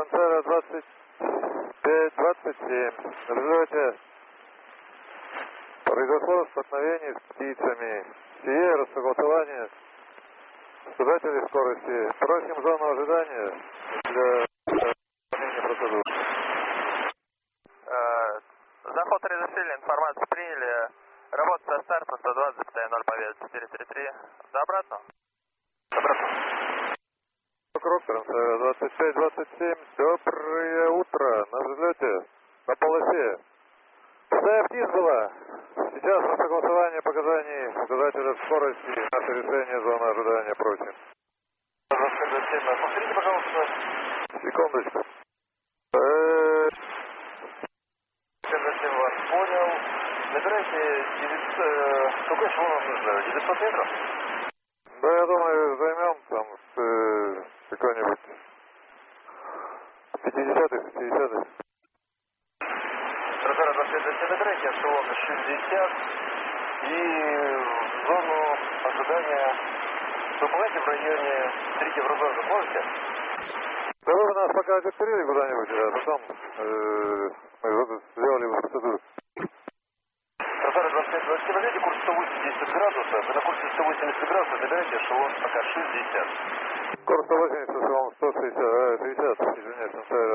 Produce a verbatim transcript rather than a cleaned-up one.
Трансфера двадцать пять двадцать семь. На взлете произошло столкновение с птицами. Сие рассогласование испытателей скорости. Просим зону ожидания для выполнения процедуры. Заход разрешили, информацию приняли. Работа со старта сто двадцать ноль победа четыре три три. До обратного. Обратно. Круг, трансфера двадцать пять двадцать семь. Доброе утро. На взлете. На полосе. Пустая птица была. Сейчас на согласование показаний указателя скорости. Наше решение, зона ожидания просим. Повторите, пожалуйста. Секундочку. Я вас понял. Набирайте девятьсот... Сколько чего вам нужно? девятьсот метров? Да, я думаю, займем там с э, какой-нибудь пятидесятых, шестидесятых. Трансфера двадцать пять набирайте эшелон шестьдесят и в зону ожидания. Выполняйте в районе третьего разгона. Можете? Да вы нас пока отдокторили куда-нибудь, а потом э, мы сделали бы процедуру. Трансфера двадцать пять двадцать семь, возьмите курс сто восемьдесят градусов. Вы на курсе сто восемьдесят градусов набираете эшелон пока шестьдесят. Курс сто восемьдесят, эшелон сто шестьдесят, э, шестьдесят, извиняюсь,